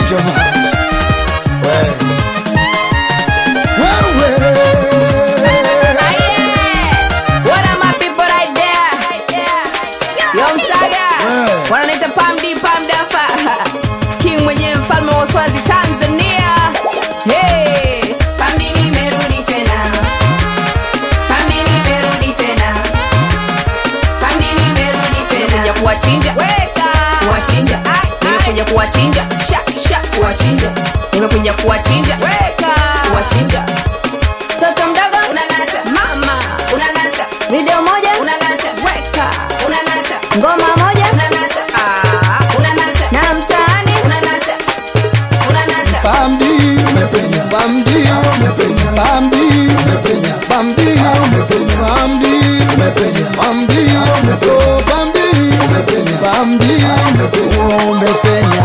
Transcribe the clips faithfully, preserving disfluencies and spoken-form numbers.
King mwenye mfalme wa Swazi Tanzania. Hey, Pamdi nimerudi tena. Pamdi nimerudi tena. Pamdi nimerudi tena. Nimekuja kuwachinja. Weka. Kuwachinja. Nimekuja kuwachinja. Sha sha kuwachinja. Nimekuja kuwachinja. Weka. Kuwachinja. Toto mdogo unanata. Mama unanata. Video moja unanata. Weka. Unanata. Ngoma moja unanata. Ah, unanata. Na mtaani unanata. Unanata. Pamdi umepenya, Pamdi umepenya, Pamdi umepenya, Pamdi umepenya, Pamdi umepenya, Pamdi umepenya, Pamdi umepenya, Pamdi umepenya,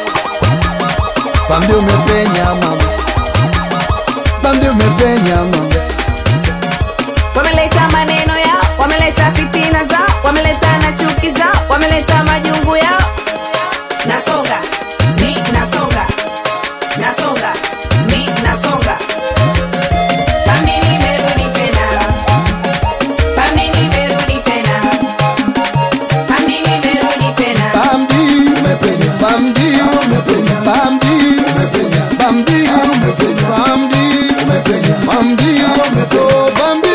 Pamdi umepenya mama, Pamdi umepenya mama. Wameleta maneno yao, wameleta fitina zao, wameleta na chuki zao, wameleta majungu yao. Nasonga, mi nasonga. Nasonga, mi nasonga. Pamdi nimerudi tena. Pamdi nimerudi tena. Pamdi nimerudi tena. Pamdi umepenya, Pamdi umepenya, Pamdi umepenya, Pamdi umepenya, Pamdi umepenya, Pamdi umepenya, Pamdi.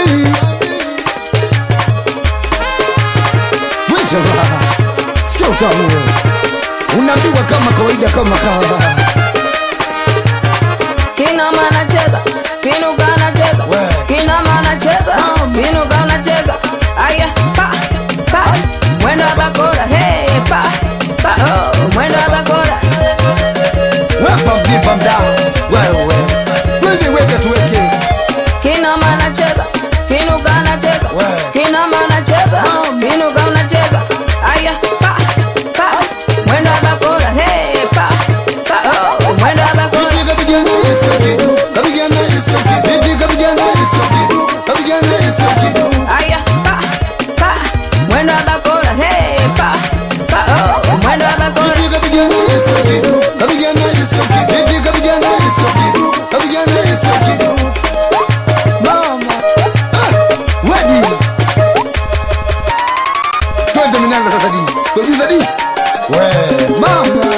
Wewe sio utamu. Unaambiwa kama kawaida kama kawa. Kina mana cheza, kinu gana cheza, kina mana cheza, kinu gana cheza. Aya, pa, pa, mwendo wa bakora, hey, pa, pa, oh, mwendo wa bakora. Wewe Pamdi Pamda, wewe, wewe weka tuweke. Kina mana cheza, kinu gana cheza, kina mana cheza, kinu gana cheza. Aya, pa, pa, mwendo wa bakora, hey, pa, pa, oh, mwendo wa bakora. Aya, pa, pa, mwendo wa bakora, hey, pa, pa, oh, mwendo wa bakora. Mama, ah, wedi. Twende minanga sasa di. Tugiza di. We, mama.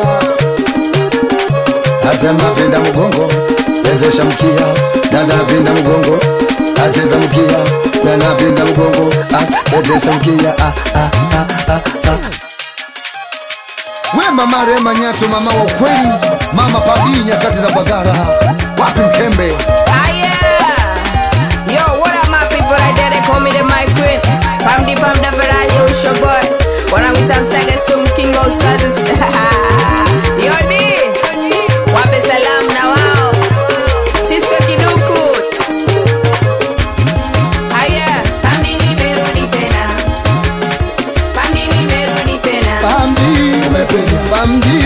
Asema penda mgongo, chezesha mkia, dada penda mgongo, acheza mkia, dada penda mgongo, ah, chezesha mkia, ah, ah, ah, ah, ah. We mama Rema Nyato, mama wa kweli, mama Pamdi nyakati za Bagara, wapi Mkembe? Ah yeah. Yo, what up my people right there, they call me the my queen. Pamdi Pamda Ferrari, it's your boy. Wanamwita Msaga Sum King of Swazi. Yo di, wape salamu na wao. Sisko Kiduku. Ah yeah, Pamdi nimerudi tena. Pamdi nimerudi tena. Pamdi umepenya, Pamdi